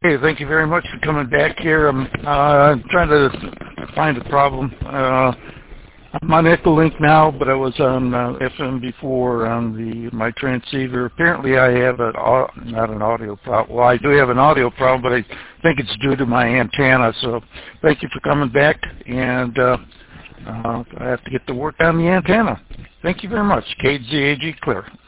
Hey, thank you very much for coming back here. I'm trying to find a problem. I'm on Echolink now, but I was on FM before on my transceiver. Apparently I have not an audio problem. Well, I do have an audio problem, but I think it's due to my antenna. So thank you for coming back, and I have to get to work on the antenna. Thank you very much. KZAG clear.